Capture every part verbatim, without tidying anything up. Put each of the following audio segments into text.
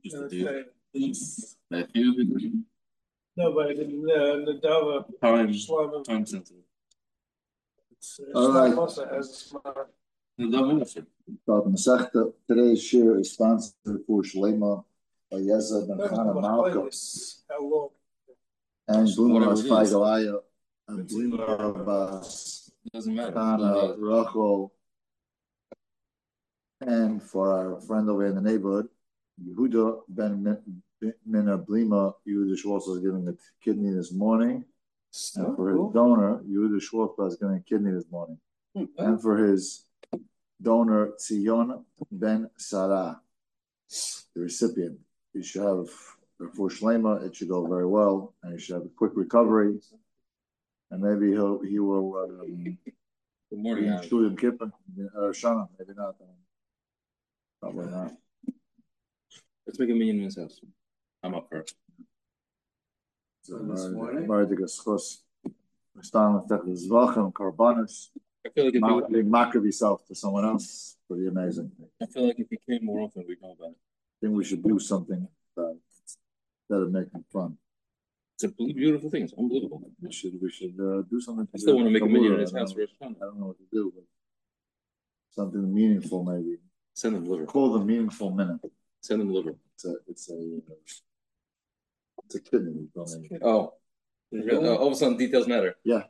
Matthew. No, but in the Nadava time time sensitive. It's, it's all right. As Today's share is sponsored for Shlema by Yeza Ben Chana Malka and Bluma Spaigalaya and Bluma Bas Chana Rachel, and for our friend over in the neighborhood, Yehuda Ben Mina Blima. Yehuda Schwartz is giving a kidney this morning, and for his donor, Yehuda Schwartz is giving a kidney this morning, and for his donor Tzion Ben Sarah, the recipient. You should have for Shlema, it should go very well, and you should have a quick recovery, and maybe he'll he will. Um, Good morning, Shulim Kippur, or Shana, maybe not. Probably not. Let's make a million in his house. I'm up for it. So this morning, we start with the Zvachim Karbanis. I feel like if Mark, you mark yourself to someone else, pretty amazing. I feel like if he came more often, we'd know about it. I think we should do something about it that'll make it fun. It's a beautiful thing. It's unbelievable. We should we should uh, do something. I still want to make a million in his house for his fun. I don't know what to do, but something meaningful maybe. Send them liver. Call the meaningful minute. Send them liver. It's a it's a it's a kidney. Oh, uh, all of a sudden details matter. Yeah.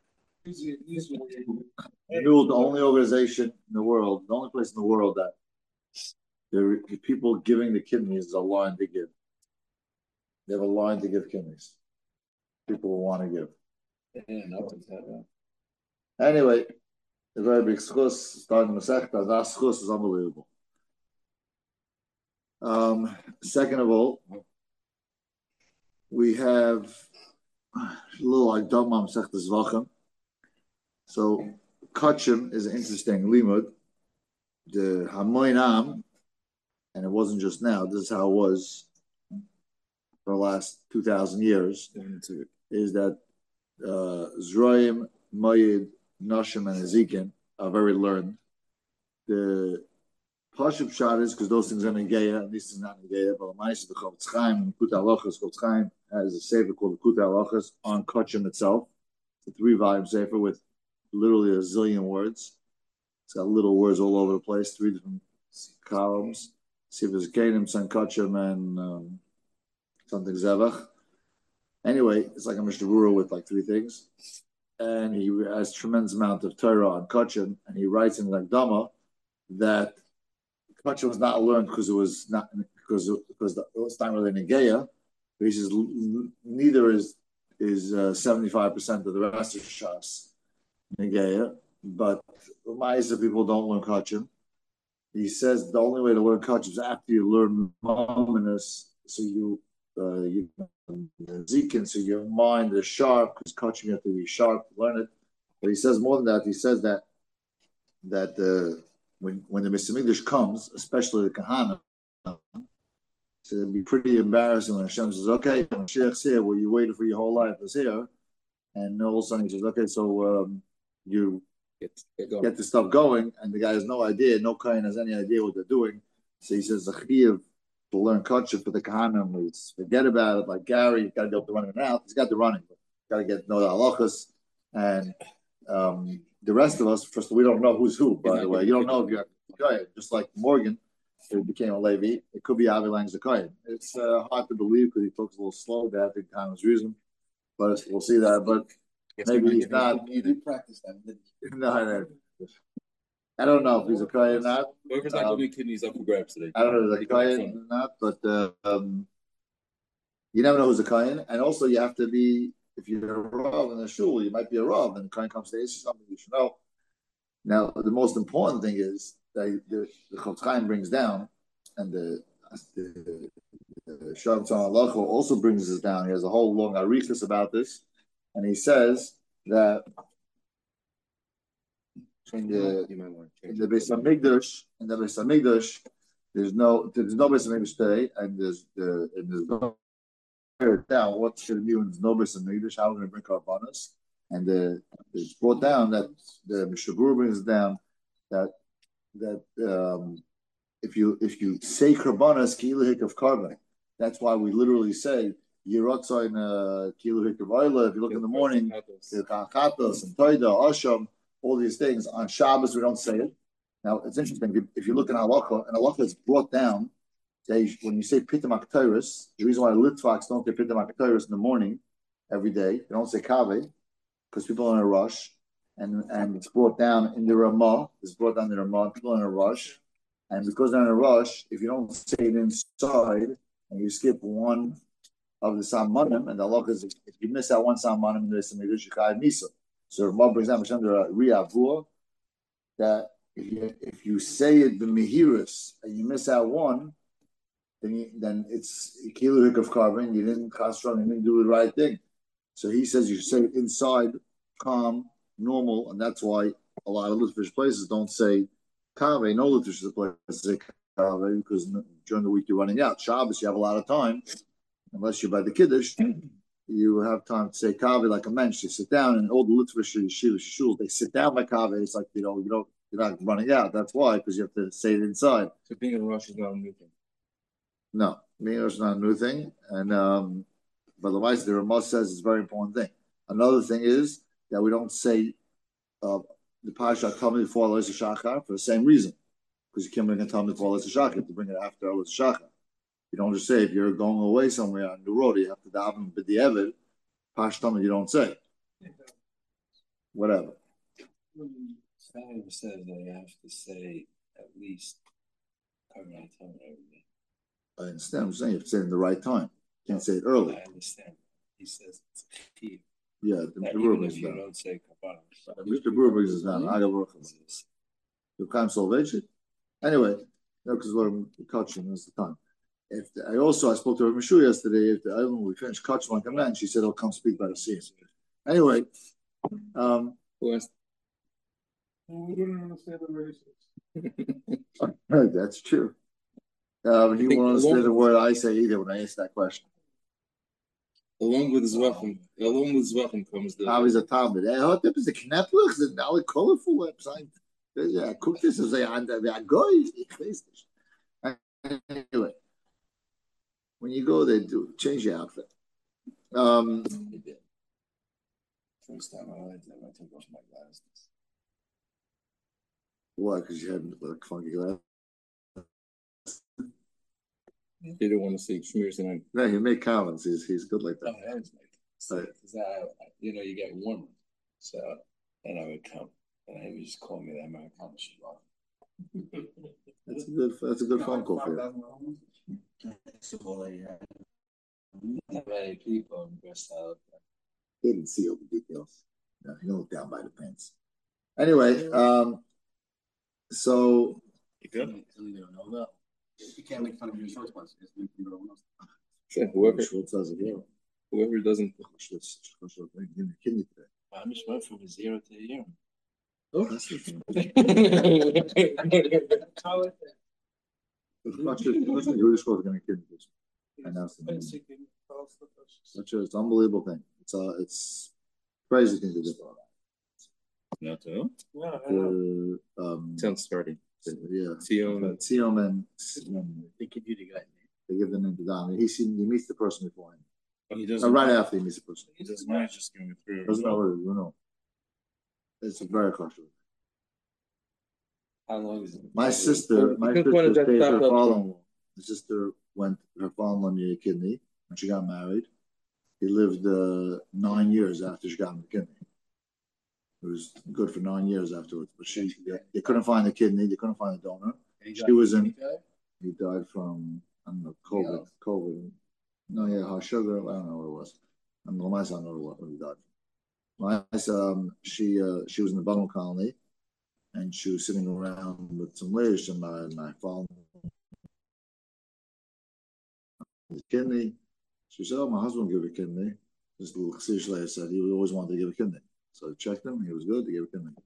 The only organization in the world, the only place in the world that the, the people giving the kidneys is a line to give. They have a line to give kidneys. People will want to give. Yeah, no, that, anyway, a very big schus, starting the Masechta, that schus is unbelievable. Um, second of all, we have a little like Dhamma Masechta Zvachim. So, Kachim is an interesting limud. The Hamoinam, and it wasn't just now, this is how it was for the last two thousand years, is that uh, Zroim, Mayid, Nashim, and Ezekin are very learned. The Pashub Shad is because those things are Negeya, and this is not Negeya, but the Ma'is of the Chofetz Chaim and Kut HaLachos. Chofetz Chaim has a sefer called the Kut HaLachos on Kachim itself. It's a three-volume sefer with literally a zillion words. It's got little words all over the place, three different columns. Sifas Kenim, Sankachim, and um, something Zevach. Anyway, it's like a Mishnah Berurah with like three things. And he has a tremendous amount of Torah on Kachim, and he writes in like Dhamma that Kachim was not learned because it was not because because the, it was not really Negeya. But he says neither is is uh, seventy-five percent of the rest of Shas Negeya, but Ma'isa people don't learn Kachim. He says the only way to learn Kachim is after you learn Mominus, so you uh, you Zekin, so your mind is sharp, because Kachim you have to be sharp to learn it. But he says more than that. He says that that uh, when when the Beis Hamikdash comes, especially the Kahana, so it'd be pretty embarrassing when Hashem says, "Okay, Mashiach's here. Well, you waited for your whole life is here," and all of a sudden he says, "Okay, so um, you." Get, get, get the stuff going, and the guy has no idea, no Kohen has any idea what they're doing. So he says, the Chiyuv to learn Kachim for the Kahanim, forget about it, like Gary, you got to go up to running out. He's got the running, but got to get know the halachas. And um, the rest of us, first, we don't know who's who, by the way. You don't know if you're a Kohen. Just like Morgan, who became a Levi, it could be Avi Lang's a Kohen. It's uh, hard to believe because he talks a little slow, they have to time his reason, but we'll see that. But maybe he's not. You did practice that, didn't you? No, no. I don't know if he's a Kohen or not. Whoever's not giving kidneys up for grabs today. I don't know if he's a Kohen or not, but uh, um, you never know who's a Kohen. And also, you have to be, if you're a Rav in the shul, you might be a Rav, and the Kohen comes to ask you something you should know. Now, the most important thing is that the, the Chofetz Chaim brings down, and the the, the Shabbat Halacha also brings this down. He has a whole long arichas about this, and he says that in the in the Beis Hamikdash, in the Beis Hamikdash, there's no there's no Beis Hamikdash today, and there's the and there's no down what should be when there's no Beis Hamikdash. How we're going to bring karbanos, and the it's brought down that the Mishnah Berurah brings down that that um, if you if you say karbanas kiluhik of carbon, that's why we literally say Yerotza in kiluhik of oila. If you look in the morning, chatos and toida, asham, all these things on Shabbos we don't say it. Now it's interesting if you, if you look in halacha, and halacha is brought down. They, when you say pitam aktoris, the reason why Litvaks don't say pitam aktoris in the morning every day, they don't say kave, because people are in a rush, and and it's brought down in the Ramah. It's brought down in the Ramah. People are in a rush. And because they're in a rush, if you don't say it inside and you skip one of the Samanim, and the law is if you miss out one Samanim, there's some Yidushikai Misa. So Ramah brings down under Riyavua that if you if you say it the Mihirus and you miss out one, then you, then it's Kiluhik of carbon, you didn't castron, you didn't do the right thing. So he says you say it inside, calm, normal, and that's why a lot of Litvish places don't say Kave, no Litvish places say Kave, because during the week you're running out. Shabbos, you have a lot of time, unless you're by the Kiddush, you have time to say Kave like a mensch. You sit down, and all the Litvish shuls, they sit down by Kave. It's like, you know, you don't, you're not running out. That's why, because you have to say it inside. So being in a rush is not a new thing? No, being in a rush is not a new thing. And, um, but the Weiss, the Ramah says it's a very important thing. Another thing is that we don't say uh, the Pasha Talmud before Elois Shachar for the same reason. Because you can't bring a Talmud before Elois Shachar, you have to bring it after Elois Shachar. You don't just say if you're going away somewhere on the road, you have to daven b'di'evid. Pasha Talmud you don't say. Whatever. Sally says that you have to say at least every time every day. I understand. I'm saying you have to say it in the right time. You can't say it early. I understand. He says it's key. Yeah, the Mister Brewer even if brings you down. don't say kabbalah. Mister Brewer brings us down. I got work on this. You can't solve it. Anyway, because we're coaching is the time. If the, I also I spoke to her Mishu yesterday. If the, I don't know, we finished coaching like a man, she said, "I'll come speak by the scene." Anyway, um, West. We don't understand the races. That's true. Uh, he won't understand the word I say either when I ask that question. Along with his weapon, along with his weapon comes the. How is a Talmud? I heard there is a knapper. Is now a colorful website. Yeah, cook this as a and a guy. Anyway, when you go there, do change your outfit. Um, First time I went there, I took off my glasses. Why? Because you had like funky glasses. He didn't want to see Shmirs and No, he made comments. He's he's good like that. Oh, I was like, right. that, you know, you get warmer. So then I would come, and he would just call me the Americana Shabbat. That's a good. That's a good phone call for you. Not many people dressed out. He didn't see all the details. No, he looked down by the pants. Anyway, um, so you good? You don't know that. You can't make fun of your shorts once. Sure, whoever, whoever, whoever doesn't. Kidney today. I just went from a zero to a zero. Oh, that's the thing. It's an unbelievable thing. It's a it's crazy thing to do. Yeah, too. Yeah, the, um, sounds starting. Yeah, Tzion, Tzion, and they give you the guy. They give the name to Don. He he meets the person before him. He doesn't. Uh, right after he meets the person. He doesn't mind just going through. Doesn't know what it is. You know. It's very crucial. How long is it? My sister, my sister stayed her father-in-law. My sister went her father-in-law near a kidney when she got married. He lived uh, nine years after she got him the kidney. It was good for nine years afterwards, but she they, they couldn't find the kidney. They couldn't find the donor. She was in. He died from I don't know COVID. COVID. No, yeah, high sugar. I don't know what it was. I don't know. My son know what he died. My um, she uh, she was in the Button colony, and she was sitting around with some ladies, and my my father his kidney. She said, "Oh, my husband gave a kidney." This little chassidish lady said he always wanted to give a kidney. So I checked him. He was good. He gave a kidney.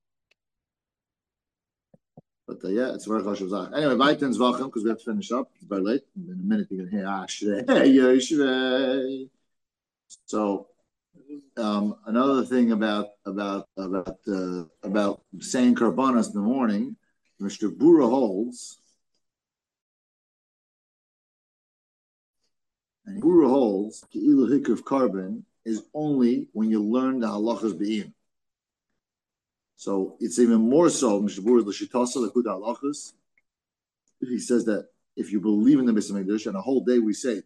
But uh, yeah, it's very chashuv zach. Anyway, Baitin's vachem because we have to finish up. It's very late. In a minute, you're gonna hear Ashrei Yoshrei. So um, another thing about about about uh, about saying karbanas in the morning, Mister Bura holds And Guru holds the ilu of carbon is only when you learn the halachas be'in. So it's even more so. He says that if you believe in the Beis Hamikdash, and a whole day we say,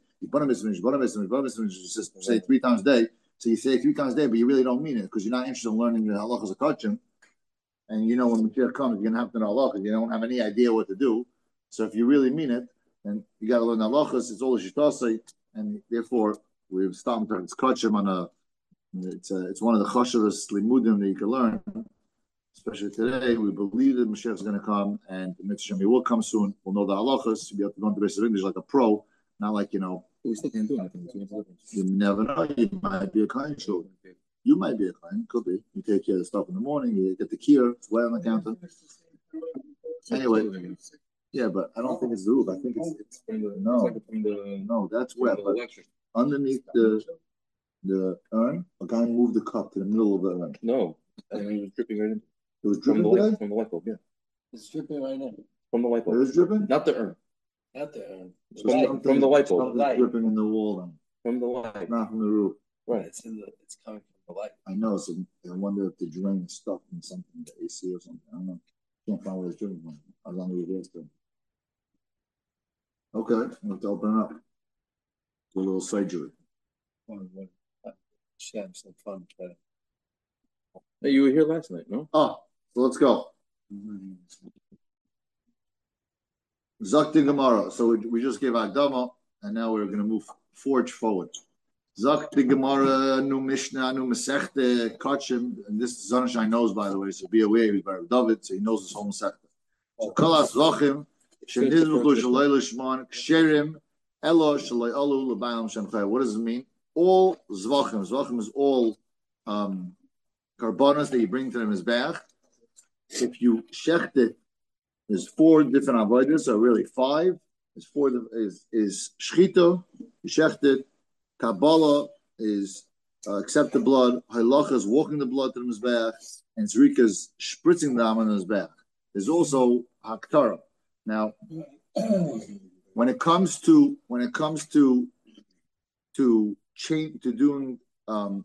say three times a day, so you say three times a day, but you really don't mean it because you're not interested in learning the halachas of kachim. And you know when the Mashiach comes, you're going to have to know halachas. You don't have any idea what to do. So if you really mean it, then you got to learn halachas. It's all a shittasei, and therefore we've stopped it's kachim on a. It's a, it's one of the chashavas limudim that you can learn. Especially today, we believe that Mashiach is going to come, and the Mitzvah Shemi will come soon. We'll know the halachas. You'll be able to go into Beis Hamikdash like a pro, not like, you know, we still can't do anything. You never know. You might be a kind show. You might be a kind. Could be. You take care of the stuff in the morning. You get the kier. It's way on the counter. Anyway, yeah, but I don't think it's the roof. I think it's, it's no, no, that's wet. But underneath the the urn, a guy moved the cup to the middle of the urn. No, I mean, it was dripping right in. It was dripping from the, light, from the light bulb, yeah. It's dripping right now. From the light bulb. It was dripping? Not the urn. Not the urn. From, the, from the light bulb. Something's dripping in the wall then. From the light. Not from the roof. Right. It's in the. It's coming from the light. I know. So I wonder if the drain is stuck in something, the A C or something. I don't know. Can't find where it's dripping from. As long as it's there. Okay, we'll have to open it up. Do a little surgery. Should have some fun. But... Hey, you were here last night, no? Oh, so let's go. Zakti Gemara. So we, we just gave Agdama, and now we're going to move forge forward. Zakti Gemara, new Mishnah, new Masechta, Kachim, and this Zanashai knows, by the way, so be aware, he's by David, so he knows this whole Masechta. So Kalas Zvachim, Shenizruchu Shalei Lishman, Ksherim, Elo Shalei Alu L'Bayam Shem. What does it mean? All Zvachim, Zvachim is all um, karbonas that you bring to the Mizbeach. If you shecht it, there's four different avodas, so really five. There's four is is shchita, you shecht it. Kabbalah is uh, accept the blood. Halacha is walking the blood to the Mizbeach, and Zrika is spritzing the on the Mizbeach. There's also Haktara. Now, when it comes to when it comes to to change to doing um,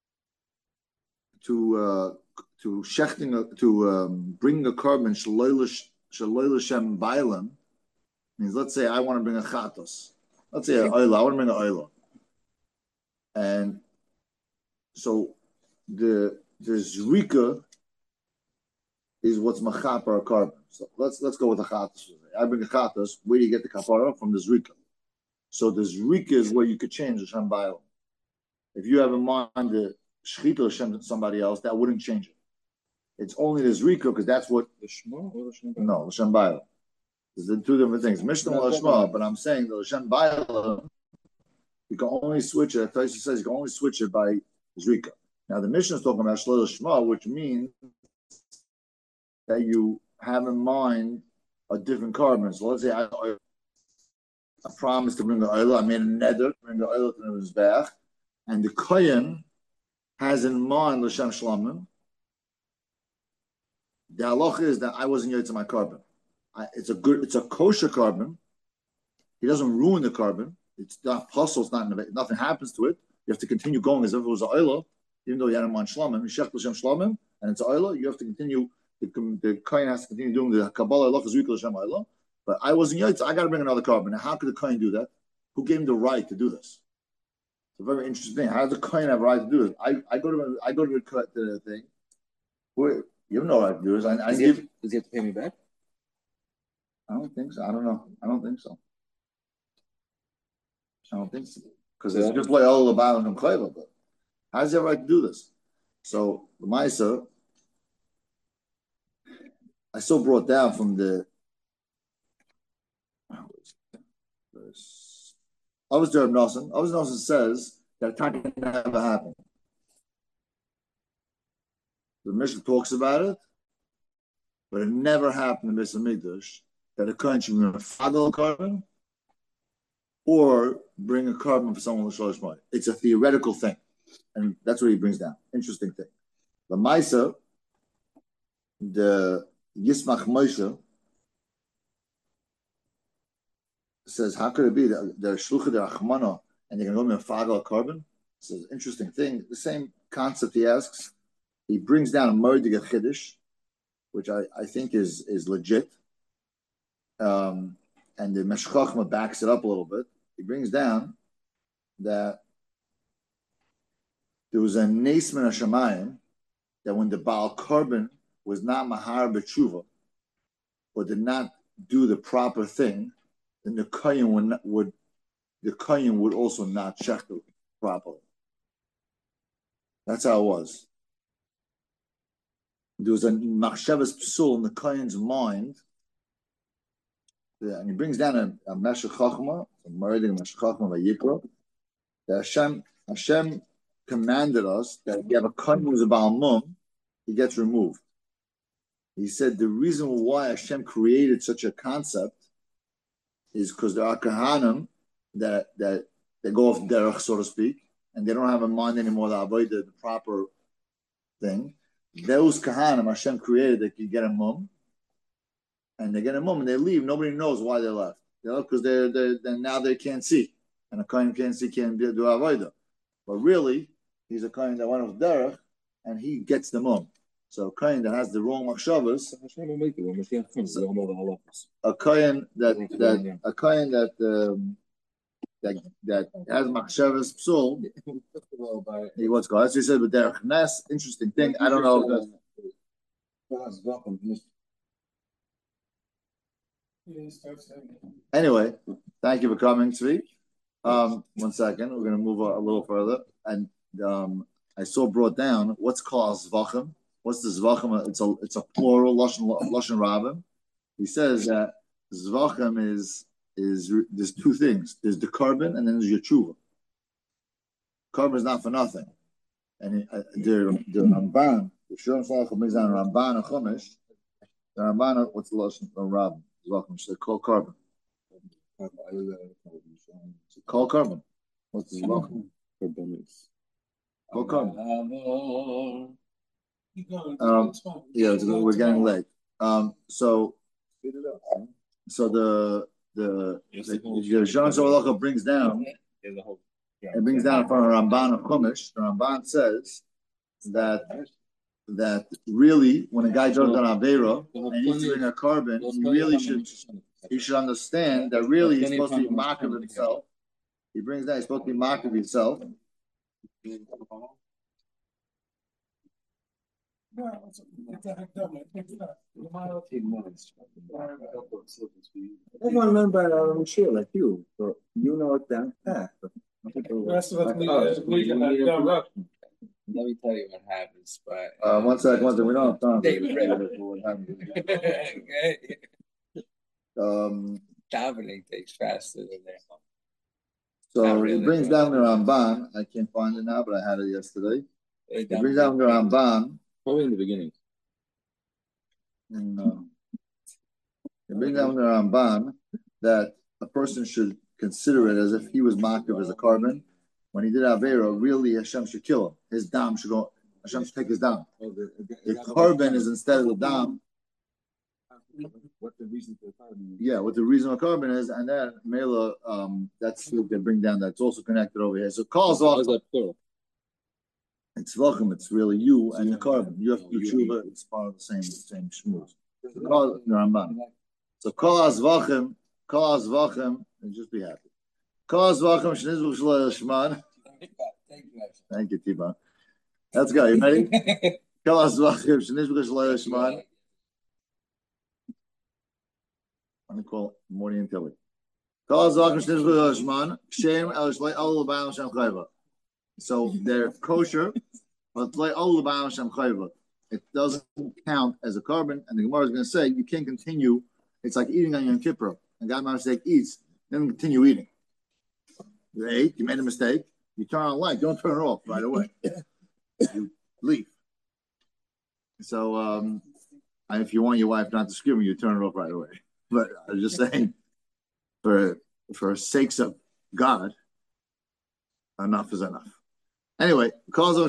to uh, to shechting a, to um, bring a carbon shaloy l'shem bailam means, let's say I want to bring a chatos. Let's say a oila. I want to bring an oila, and so the the zrika is what's machaper a carbon. So let's let's go with the chatos. I bring a chatos. Where do you get the kapara? From the zrika. So the zrika is where you could change the shem bailam. If you have in mind the shchita l'shem somebody else, that wouldn't change it. It's only the zrika because that's what the shema or the shem. No, l'shem bailam. There's the two different things. Mishnah l'shma, but I'm saying the l'shem bailam, you can only switch it. Taisa says you can only switch it by zrika. Now the Mishnah is talking about shlo l'shma, which means that you have in mind a different carbon. So let's say I, I promised to bring the oil. I made a neder to bring the oil to the mizbeach, and the kohen has in mind l'shem shlamim. The halacha is that I wasn't yet to my carbon. I, it's a good, it's a kosher carbon. He doesn't ruin the carbon. It's not puzzle. It's not nothing happens to it. You have to continue going as if it was an oil, even though you had in mind shlamim. You shech l'shem shlamim, and it's oil. You have to continue. The, the kohen has to continue doing the kabbalah halacha zrika l'shem oil. But I wasn't yet. So I got to bring another carbon. Now, how could the kohen do that? Who gave him the right to do this? It's a very interesting thing. How does the kohen have a right to do this? I, I go to I go to the, the thing. Where you have no right to do this. I, I does, give, he have, does he have to pay me back? I don't think so. I don't know. I don't think so. I don't think so. Because it's just like all about him clever. But how does he have a right to do this? So the Maisa, I still brought down from the. I was there. Nelson. I was Nelson says that attack never happened. The Mishnah talks about it, but it never happened in Beis Hamikdash that a kohen should bring a fadal carbon or bring a carbon for someone with shalosh ma'od. It's a theoretical thing, and that's what he brings down. Interesting thing. The Maisa, the Yismach Moshe says, how could it be that the Shluchah de Achmana and they're going to go mefagal a carbon. It's an interesting thing. The same concept he asks. He brings down a Mordig Chiddush, which I, I think is is legit. Um, and the Meshchachma backs it up a little bit. He brings down that there was a Nes Min HaShamayim that when the Baal Carbon was not Mahar B'tshuva, or did not do the proper thing, then the Kohen would, not, would the Kohen would also not check it properly. That's how it was. There was a Machshavas Psul in the Kohen's mind, and he brings down a, a Meshech Chachma, a Meridig Meshech Chachma Vayikra, that Hashem, Hashem commanded us that if you have a Kohen who's a Baal Mum, he gets removed. He said the reason why Hashem created such a concept is because there are Kahanim that that they go off derech, so to speak, and they don't have a mind anymore to avoid the, the proper thing. Those Kahanim Hashem created that you get a mum, and they get a mum and they leave. Nobody knows why they left. They left because they're, they're, they're now they can't see, and a Kohen can't see, can't do avodah. But really, he's a Kohen that went off derech, and he gets the mum. So a Kohen that has the wrong machshavas, a Kohen that that a Kohen that um, that that has machshavas psul, he what's called. As you said with derech nes, interesting thing. I don't know. Anyway, thank you for coming, Tzvi. Um, one second, we're going to move a, a little further, and um, I saw brought down what's called zvachim. What's the zvachim? It's a it's a plural lashon lashon rabim. He says that zvachim is is there's two things. There's the carbon and then there's your tshuva. Carbon is not for nothing. And uh, the the Ramban, the Shulam Salachim brings down Ramban and Chumash. The Ramban, what's the lashon of rabim? Zvachim. They call carbon. Call carbon. What's the zvachim? Call carbon. Um, yeah, we're getting late. Um, so, so the the the Shon Halacha brings down, it brings down from Ramban of Chumash. The Ramban says that that really, when a guy does an avera and he's doing a carbon, he really should he should understand that really he's supposed to be mock of himself. He brings down he's supposed to be mock of himself. I remember I'm sure like you, so you know it down pat. Let me tell you what happens, but uh, one second, one second, we don't have time. um, Davening takes faster than that. So really, it brings down the Ramban. I can't find it now, but I had it yesterday. It brings down the Ramban. Probably in the beginning. And, uh, it brings down the Ramban that a person should consider it as if he was Makav as a carbon. When he did Avera, really Hashem should kill him. His dam should go, Hashem should take his dam. The carbon is instead of the dam. What the reason for the carbon is. Yeah, what the reason for carbon is, and then Mela, um, that's what they bring down, that's also connected over here. So calls off. It's Zvachim, it's really you and the carbon. You have to do tshuva, it's part of the same same shmuz. So call the Ramban. So call Zvachim, call Zvachim, and just be happy. Call Zvachim, Shnizbuch Shlo Shman. Thank you, Tiba. Let's go. You ready? Call Zvachim, Shnizbuch Shlo Shman. I'm going to call Morty and Tilly. Call Zvachim, Shnizbuch Shlo Shman. Shem El Shlei Ol Ba'al Shem Chayva. So they're kosher, but like all the Baal Shem Chayva, it doesn't count as a carbon. And the Gemara is going to say you can't continue. It's like eating on Yom Kippur. And God mistake eats, then continue eating. You ate, you made a mistake, you turn on the light, don't turn it off right away. You leave. So um, and if you want your wife not to scream, you turn it off right away. But I was just saying, for for sakes of God, enough is enough. Anyway, so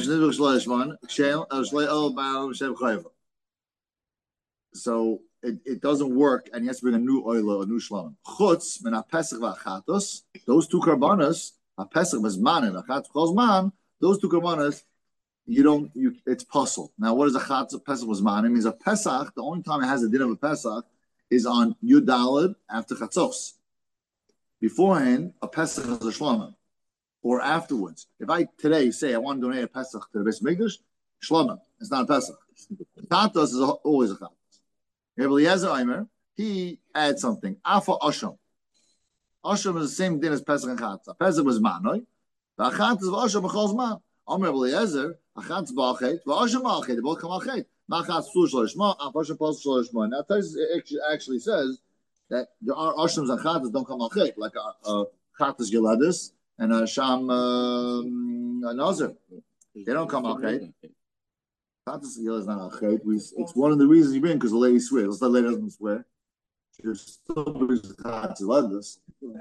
it, it doesn't work, and he has to bring a new oil, a new shlamim. Chutz min pesach v'achatos. Those two karbanos A Pesach Bezman and a Chatz Chosman, those two Korbanos, you don't, you, it's puzzle. Now, what is a Chatz Pesach Bezman? It means a Pesach, the only time it has a din of a Pesach is on Yud Daled after Chatzos. Beforehand, a Pesach is a Shlama. Or afterwards. If I today say I want to donate a Pesach to the Beis Mikdash, Shlama, it's not a Pesach. Chatos is a, always a Chatos. Rabbi Eliezer Omer, he adds something. Afa Asham. Asham is the same thing as Pesach and Chatos. Pesach was Manoi. The Chatos of Asham B'chol Zman. Omer Rabbi Eliezer, Chatos B'achet, V'Asham B'achet. They both come Achet. Ma'Chatos Sul Shalishma, Afasham Pos Shalishma. Now, Tais actually says that there are Ashams and Chatos don't come Achet, like a, a Chatos Yeladis and a Sham uh, a Nazir. They don't come Achet. Chatos Yeladis is not Achet. It's one of the reasons you bring because the lady swears. Let's let the lady doesn't swear. She still brings the Chatos Yeladis.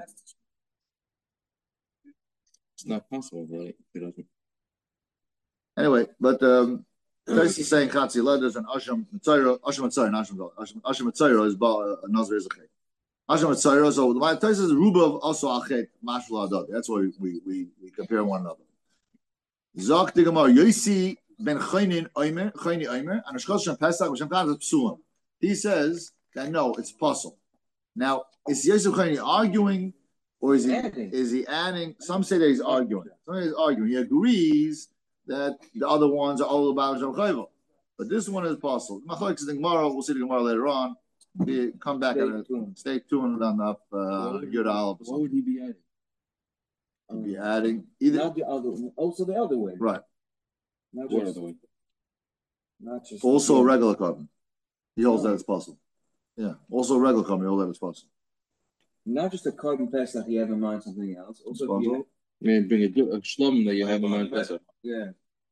It's not possible, right? Anyway, but um, Tais is saying Chatos Yeladis and Asham Mitzayro, Asham Mitzayro, not Asham Asham Mitzayro is a Nazir is Achet. Asham Mitzayro, so the Tais is Rubav also Achet, Mashal Adad. That's why we we we compare one another. Zok the Gemara Yosi ben Chaynin Omer Chayni Omer and Ashkos Shem Pesach Shem Chatos Psulim. He says that no, it's possible. Now, is Yosef Chayni arguing, or is he adding. is he adding? Some say that he's arguing. Some say he's arguing. He agrees that the other ones are all about Shem Chayva, but this one is possible. Machlokes is the Gemara. We'll see the Gemara later on. We come back and stay tuned on up uh, Yud Aleph. What would he be adding? He'd be adding either Not the other, also the other way. right. Not What just, other way? not just Also a regular carbon. He holds that it's possible. Yeah. Also a regular carbon. He holds that it's possible. not just a carbon pass that you have in mind something else. Also, Possible. you, I mean, bring a, a shlom that you have in mind. Pesach. yeah.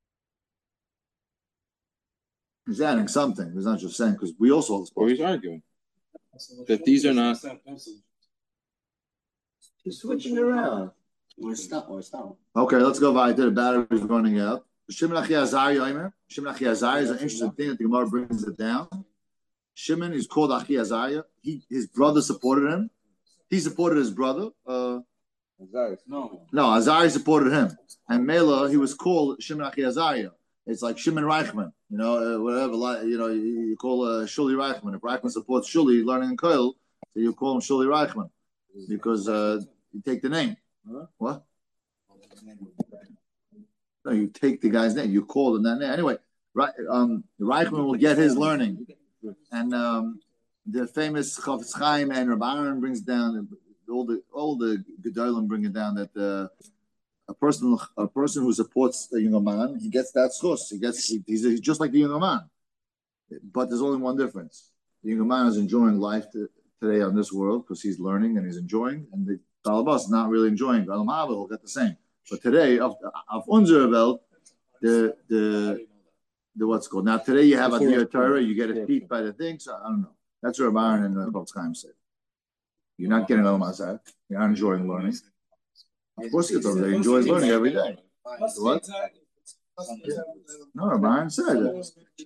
He's adding something. He's not just saying because we also hold it's Or possible. he's arguing that these are not. He's switching around. Or stop, or stop. Okay, let's go by. The battery's running out. Shimon Achi Azariah, Omer. Shimon Achi Azariah is an interesting thing that the Gemara brings it down. Shimon is called Achi Azariah. He, his brother supported him. He supported his brother. Uh, No. no, Azariah supported him. And Mela, he was called Shimon Achi Azariah. It's like Shimon Reichman, you know, uh, whatever. You know, you, you call uh, Shuli Reichman. If Reichman supports Shuli learning in Koil, so you call him Shuli Reichman because uh, you take the name. Huh? What? No, you take the guy's name. You call him that name. Anyway, right, um, Reichman will get his learning. And um, the famous Chafetz Chaim and Rabbi Aaron brings down, all the all the Gedolim bring it down that uh, a person a person who supports the younger man, he gets that schos. He gets he, he's, he's just like the younger man. But there's only one difference. The younger man is enjoying life to, today on this world because he's learning and he's enjoying, and the Talabas is not really enjoying. Alam Haba will get the same. But today, of of unser Welt, the the the what's called now today you have a Diyar Torah, you get a teeth by the thing. So I don't know. That's what Rabbi Aaron and the Chafetz Chaim said. You're not getting Alam Hazak. You're not enjoying learning. Of course, it's over there. He enjoys learning every day. What? No, Rabbi Aaron said it.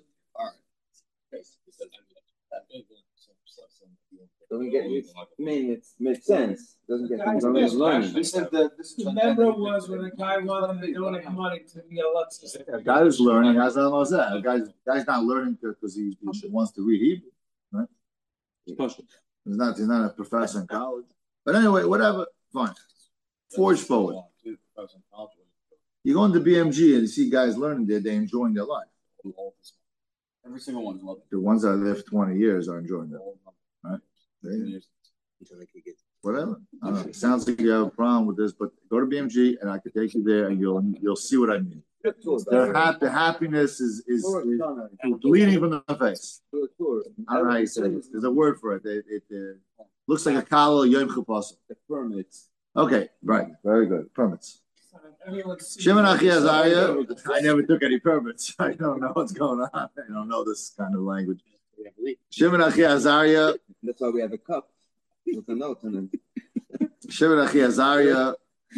Doesn't get, I mean, it makes sense. Doesn't get things on his learning. The member was when a guy wanted to do it, money to be a lot. A guy who's learning has Alam Hazak. A guy's guy's not learning because he, he wants to read Hebrew, right? He's not. He's not a professor in college. But anyway, whatever. Fine. Forge forward. You go into B M G and you see guys learning there, they're enjoying their life. Every single one. The ones that live twenty years are enjoying it. Right? They, whatever. I don't know. It sounds like you have a problem with this, but go to B M G and I can take you there and you'll you'll see what I mean. Their ha- the happiness is is, is bleeding from the face. I don't know how you say it. There's a word for it. It, it, it looks like a kala yom chupasa. Permits. Okay, right. Very good. Permits. Shimon Achi Azariah, I never took any permits. I don't know what's going on. I don't know this kind of language. Shimon Achi Azariah. That's why we have a cup with a note on it. Shimon Achi Azariah.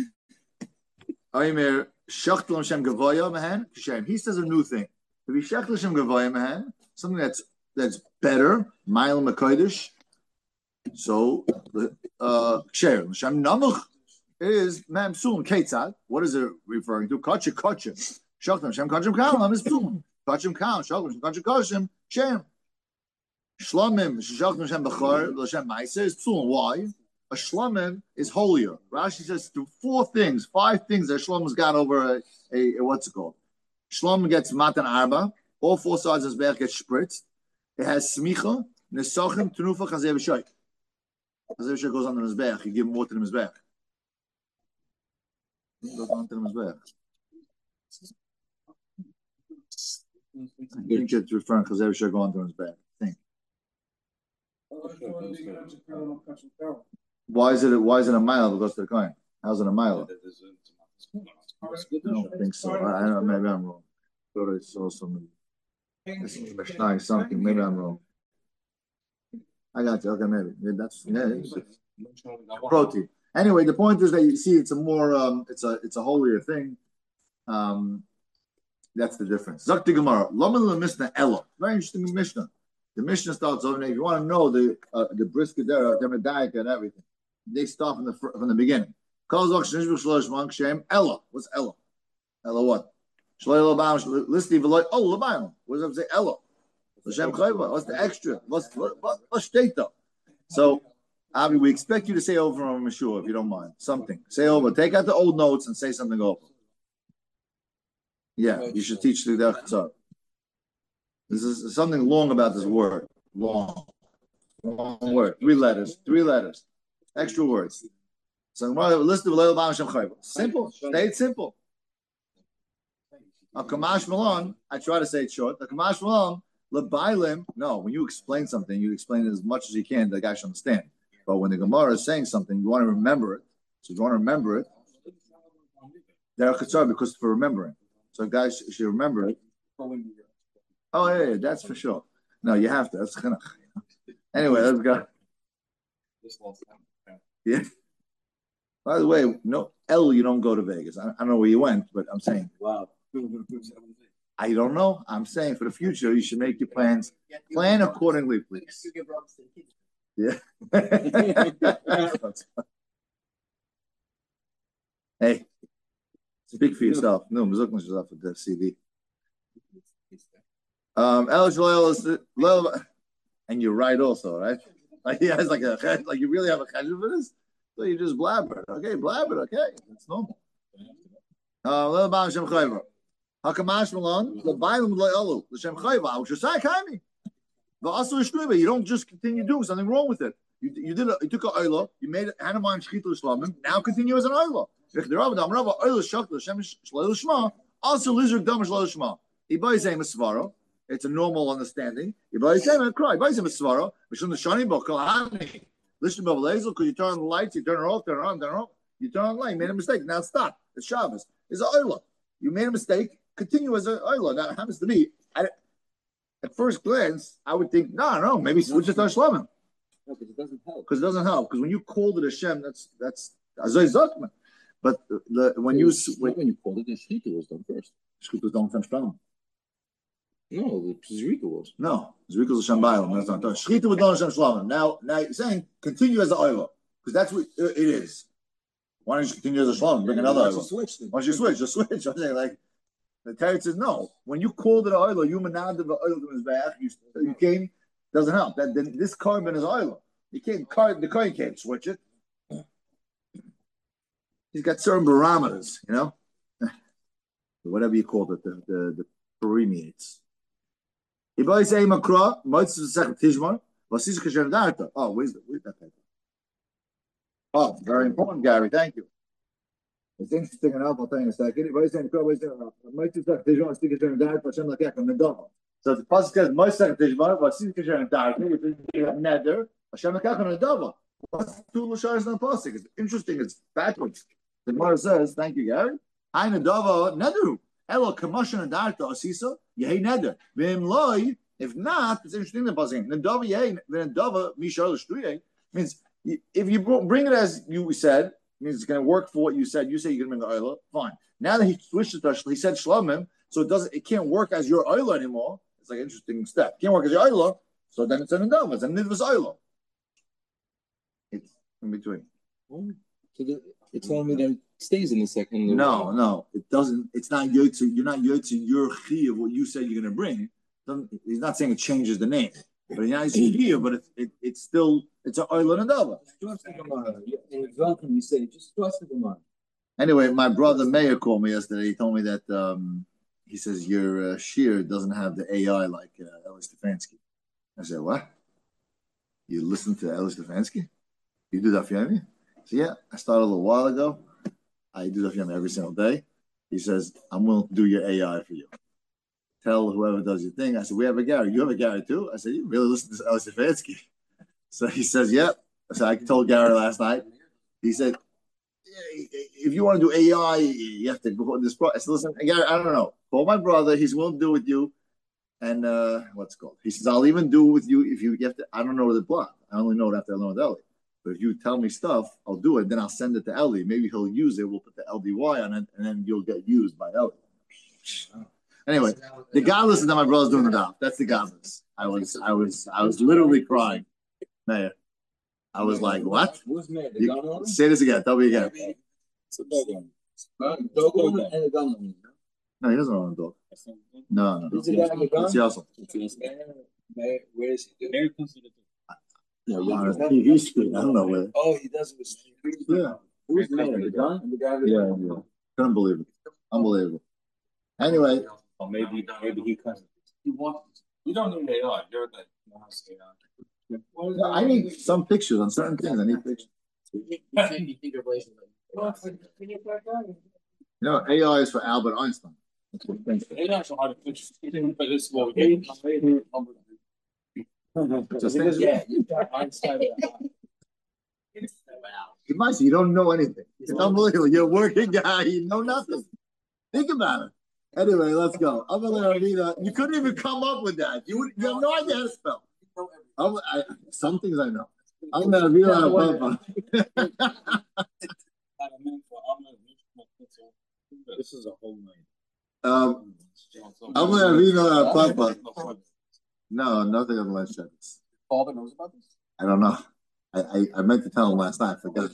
Omer Shachtel Shem Gavoya Mahan Shem. He says a new thing. To be Shachtel Shem Gavoya Mahan, something that's that's better. Ma'il Makodesh. So, uh, Shem Namuch. is mem psulum ketzad. What is it referring to? Kachim kachim. Shachtam shem kachim kalam is psulum. Kachim kalam shachtam shem kachim kachim shem. Shlomim shachtam shem bechor l'shem ma'aser is psulum. Why? A shlomim is holier. Rashi says through four things, five things that shlomim's got over a, a, a what's it called? Shlomim gets matan arba. All four sides of his back get spritzed. It has smicha, nesachim, tenufa, chazev v'shoik. Chazev v'shoik goes under his back. You give him water in his back. It goes under his back. I think it's referring to Chazev v'shoik going under his back. I think. Why is it? Why is it a mile that goes to the coin? How's it a mile? I don't think so. I, I don't. Maybe I'm wrong. I thought I saw something. Something. Maybe I'm wrong. I got you. Okay, maybe. Yeah, that's yeah. Protein. Anyway, the point is that you see, it's a more, um, it's a, it's a holier thing. Um, that's the difference. Zakti Gemara. Lamal Mishnah Ella. Very interesting Mishnah. The Mishnah starts over there. If you want to know the uh, the brisket there, the medayik and everything, they start from the from the beginning. What's Ella? Ella what? Listening oh Labaim. What does it say? Ella. What's the extra? What's what, what's state though? So Avi, we expect you to say over on Meshua if you don't mind. Something. Say over. Take out the old notes and say something over. Yeah, you should teach the Chazar. This is something long about this word. Long. Long word. Three letters. Three letters. Extra words. So list of Labaim. Simple. Stay it simple. A Kamash Malon, I try to say it short. The Kamash Malon, Lebailim, no, when you explain something, you explain it as much as you can, the guy should understand. But when the Gemara is saying something, you want to remember it. So if you want to remember it, they're Chatzar because for remembering. So guys should remember it. Oh, yeah, yeah, that's for sure. No, you have to. That's chinuch. Anyway, let's go. Yeah. By the way, no, L, you don't go to Vegas. I, I don't know where you went, but I'm saying. Wow. I don't know. I'm saying for the future, you should make your plans. Plan accordingly, please. Yeah. Hey, speak for yourself. No, Mizukman is off with the C D. Um, and you're right also, right? Like, yeah, it's like a like you really have a chesed for this, so you just blabber. Okay, blabber. Okay, it's normal. Uh, Hakamash Malon, the Bailam Laelu, the Shem Chayva, which is Kaimi. The Asu Shnuba, you don't just continue doing something wrong with it. You, you did a, you took an oila, you made it Hanaman Shchitu Shlamim, now continue as an oila. Also, lizard Damash Shma. Ibai Zay Masvaro, it's a normal understanding. Ibai Zay Cry, Ibai Zay Masvaro, Mishun the Shani Bokalani. Listen to Lazel, because you turn on the lights, you turn it off, turn it on, turn it off. You turn on the light, you made a mistake, now stop. It's Shabbos. It's an oila. You made a mistake. Continue as an oila. That happens to be. I, at first glance, I would think, no, no, maybe switch it to Shlamim. No, because it doesn't help. Because it doesn't help. Because when you called it Hashem, that's that's Azay Zakman. But the, the when you when, when you called it, the Shechita was done first. Shechita was done from Shlamim. No, the Zrika was. No, Zrika was Hashem Bayim. That's not done. Shechita was done Hashem Shlamim. Now, now you're saying continue as an oila because that's what it is. Why don't you continue as a Shlamim? Bring another oila. Why don't you switch? Just switch. I'm saying like. The Tarot says no. When you called it oil, you manad the oil to his back. You you came doesn't help. That then this carbon is oil. You can't the coin can't switch it. He's got certain barometers, you know, whatever you call it, the the the permeates. Ibay say makra, mitzvah second tishmar. Vasis kasher darta. Oh, where's the where's that paper? Oh, very important, Gary. Thank you. It's interesting enough. I'll tell you in a second. So the pasuk says, "My second tishmar, vasis kasher darta," which is nether. Hashem lekach on a dava. What's two lasharis on the pasuk? It's interesting. It's backwards. The Gemara says, "Thank you, Gary." Ein dava nether. Elo kamashan and darta asisa yehei nether. V'im loy. If not, it's interesting. The pasuk nedava yehei v'nedava mishar l'shtuye means if you bring it as you said. Means it's going to work for what you said. You say you're going to bring the oila. Fine. Now that he switched it to he said shlamim, so it doesn't. It can't work as your oila anymore. It's like an interesting step. It can't work as your oila. So then it's an endava. It's a nidvus oila. It's in between. So the It told me that it stays in the second. No, no, it doesn't. It's not yotze. You're not yotze your chi of what you said you're going to bring. He's not saying it changes the name, but he's here. But it, it, it's still it's an oil and adava. In you say just trust the Gemara. Anyway, my brother Meir called me yesterday. He told me that um, he says your uh, shear doesn't have the A I like uh, Eli Stefanski. I said, what? You listen to Eli Stefanski? You do that for me? So yeah, I started a little while ago. I do that for him every single day. He says, I'm willing to do your A I for you. Tell whoever does your thing. I said, we have a Gary. You have a Gary too? I said, you really listen to Eli Stefanski? So he says, yep. I said, I told Gary last night. He said, if you want to do A I, you have to go on this pro. I said, listen, Gary, I don't know. Call my brother. He's willing to do it with you. And uh, what's it called? He says, I'll even do it with you if you have to. I don't know the block. I only know it after I learn with Eli. But if you tell me stuff, I'll do it. Then I'll send it to Eli. Maybe he'll use it. We'll put the L D Y on it, and then you'll get used by Eli. Anyway, the godless that my brother's doing it out. That's the godless. I was, I was, I was literally crying. Mayor, I was like, "What? You, say this again. Tell me again." No, he doesn't own a dog. No, no, no. It's Yassel. Where is he? No, on a T V screen. I don't know where. Oh, he does it with Yeah. Who's the man? The guy? The guy with Yeah, yeah. Couldn't believe it. Unbelievable. Anyway. Or maybe maybe he can. You want you don't need A I. You're the No, I need some pictures on certain things. I need pictures. You know, A I is for Albert Einstein. A I is hard to picture. But this is what we Just yeah. You don't know anything. It's unbelievable. You're a working guy. You know nothing. Think about it. Anyway, let's go. You couldn't even come up with that. You, would, you have no idea how to spell. I'm, I, some things I know. I'm going to be on This is a whole night. Um, I'm going to be on Papa. No, nothing on the last chance. Father knows about this? I don't know. I, I, I meant to tell him last night. I forgot.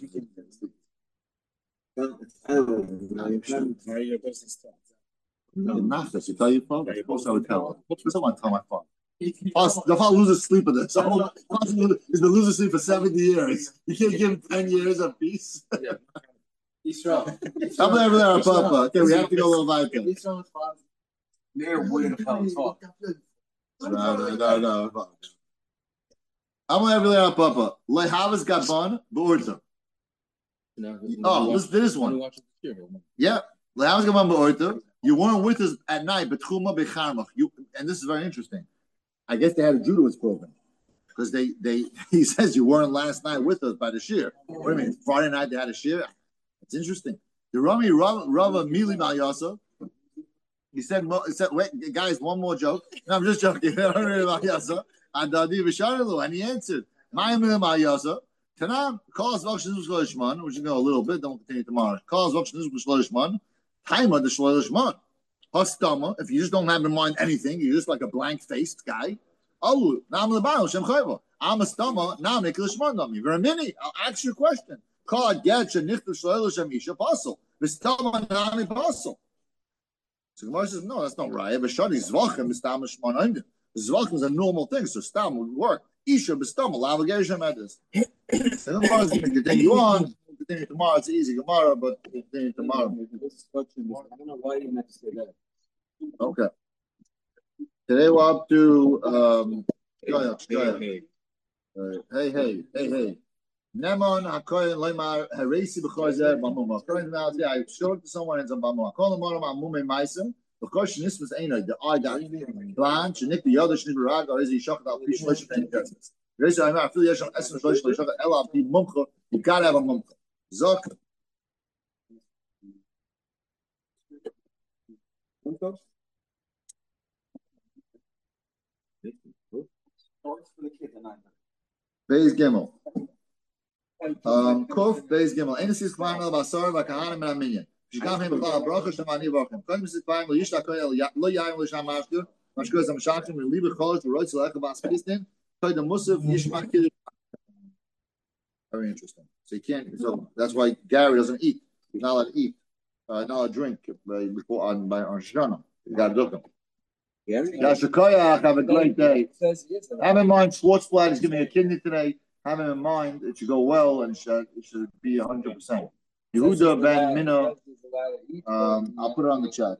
Not this. You tell your father. Of course, I would tell him. Of course, I want to tell my father. The father loses sleep of this. He's been losing sleep for seventy years. You can't give him ten years of peace. Israel. I'm never there, Papa. Okay, we have to go a little Viking. Israel's father. They're waiting for him to talk. No, no, no, no. I'm never there, Papa. Lehavas Gabon, Beorta. Oh, listen to this one. Yeah. Lehavas Gabon, Beorta. You weren't with us at night, but Chuma Becharmach. You and this is very interesting. I guess they had a Judaist program because they they he says you weren't last night with us by the shir. What do you mean? Friday night they had a shir. It's interesting. The Rami Rava Mili Malyasa. He said, he said, wait, guys, one more joke. No, I'm just joking. And he answered, My Mili Malyasa. Tanam calls Vakshin Shlishman, which you know a little bit. Don't continue tomorrow. Calls Vakshin Shlishman. Taima the Shlishman. Hastama. If you just don't have in mind anything, you're just like a blank-faced guy. Oh, Nam Lebano Shem Chayva. I'm a stama. Nam Niklishman Nami. Vermini. I'll ask you a question. Call get Nichtu Shlishman Isha Pasul. Vistama Nami Pasul. So Gemara says, no, that's not right. But Shadi Zvachim Bistama Shman Eindim. Zvachim is a normal thing, so Stam would work. Isha Bistama Lavagation Medis. So the Gemara is going to continue on. Continue tomorrow. It's easy Gemara, but continue tomorrow. I don't know why you meant to say that. Okay. Today we're up to um. Go ahead, go ahead. Hey, Uh, hey, hey, hey, hey. Nemon hakoyin leimar haresi b'chozer b'muma. According to the I showed to someone in Zambamua. Call him on amume ma'isa. Of course, this was ain't the eye got blind. Shenik the other shenik rag or is he shocked out fish flesh and curses. Resi I know feel yeshon essen flesh flesh ela pi mumcha. You gotta have a mumcha. Zok. Beis Gimel. Um, Kof Beis Gimel. Enesis Kvaim El Basar VaKahanim El Minyan. Shikam Hem B'Chal Bracha Shemani V'Ochem. Kodim Enesis Kvaim Lo Yishta Koyel Lo Yayim Lo Sham Mashtur. Mashkur Zam Shachim Lo Liber Cholet Lo Roitz Lo Echel Bas Pistin. Kodim Musaf Yishma Kiddush. Very interesting. So you can't. So that's why Gary doesn't eat. He's not allowed to eat. Uh, not allowed to drink before on by on Shana. You got to do them. Yashikoyach, have a great day. Have in mind, Schwartzblatt is giving a kidney today. Have him in mind, it should go well and it should, it should be one hundred percent. Yehuda ben Mina, um, I'll put it on the chat.